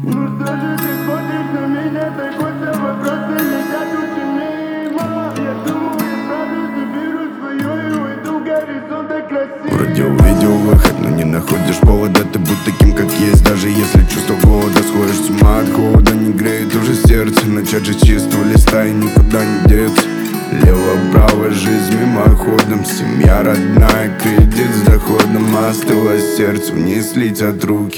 Ну что же ты смотришь на меня, такой вопросы летят очень мимо. Я думаю, я справлюсь, заберу свое и уйду в горизонт красиво. Вроде увидел выход, но не находишь повода. Ты будь таким, как есть, даже если чувство голода. Сходишь с ума от холода, не греет уже сердце. Начать же с чистого листа и никуда не деться. Лево-право, жизнь мимоходом. Семья родная, кредит с доходом. Остыло сердце, вниз летят руки.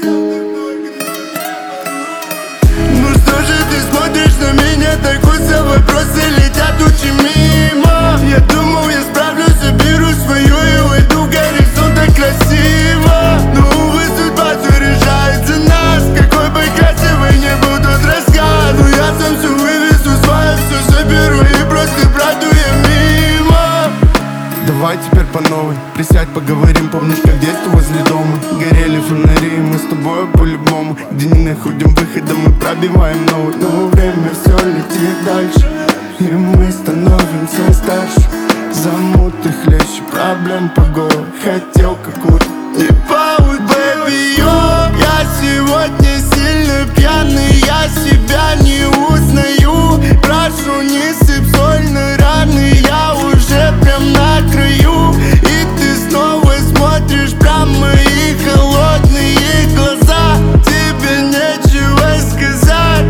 Ну что же ты смотришь на меня, такой вопросы летят очень мимо. Я думал, я справлюсь, заберу свое и уйду в горизонт красиво. Но увы, судьба все решает за нас. Какой бы красивый не был тот рассказ, но я сам все вывезу, свое все заберу и просто пройду я мимо. Давай теперь по новой, присядь, поговорим. Помнишь, как детство возле дома горели фонари, мы с тобой по-любому. Где не находим выхода, мы пробиваем новый. Но время все летит дальше, и мы становимся старше. Замуты хлеще, проблем по горлу. Хотел какую-то Не паут, baby, yo. Я сегодня сильно пьяный, я себя не узнаю. Прошу, не сыпь соль на раны, я уже прям на краю. И ты снова смотришь прямо в мои холодные глаза. Тебе нечего сказать.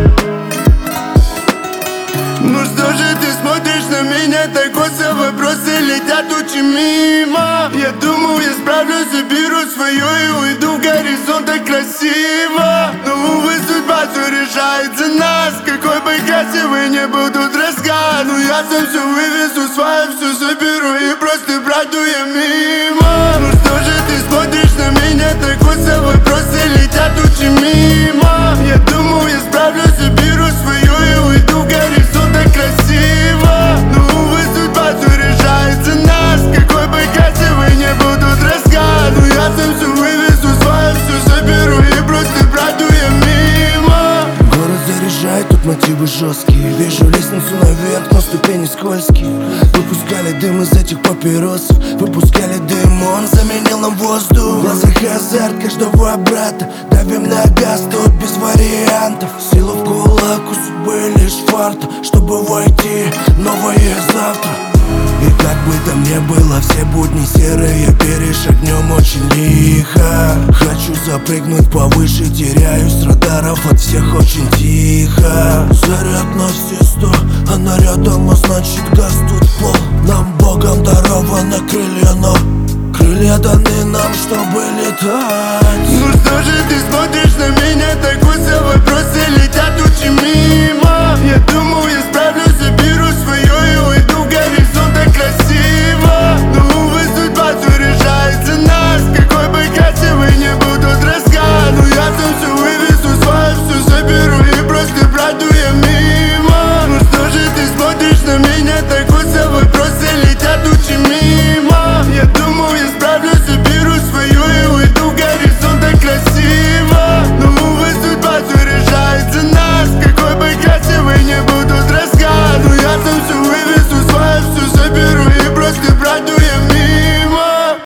Ну что же ты смотришь на меня, такой вопросы летят очень мимо. Я думал, я справлюсь, заберу свое и уйду в горизонт красиво. Но увы, судьба все решает за нас. Какой бы красивый не был тут рассказ, но я сам все вывезу, свое все заберу и просто пройду я мимо. Ну что же ты смотришь на меня, такой вопросы летят очень мимо. Я думал, я справлюсь, заберу свое и уйду в горизонт красиво. Но увы, судьба все решает за нас. Какой бы красивый не был тут рассказ, но я сам все вывезу, свое все заберу и просто пройду я мимо. Город заряжает, тут мотивы жесткие. Вижу лестницу наверх, но ступени скользкие. Выпускали дым из этих папиросов, выпускали дым, он заменил нам воздух. В глазах азарт каждого брата, давим на газ, тут без вариантов. Сила в кулак, у судьбы лишь фарт, чтобы войти новое завтра. И как бы там ни было, все будни серые перешагнем очень лихо. Хочу запрыгнуть повыше, теряюсь с радаров, от всех очень тихо. Заряд на все 100, она рядом, а значит газ тут в пол. Нам Богом дарованы крылья, но крылья даны нам, чтобы летать. Ну что же ты смотришь на меня, так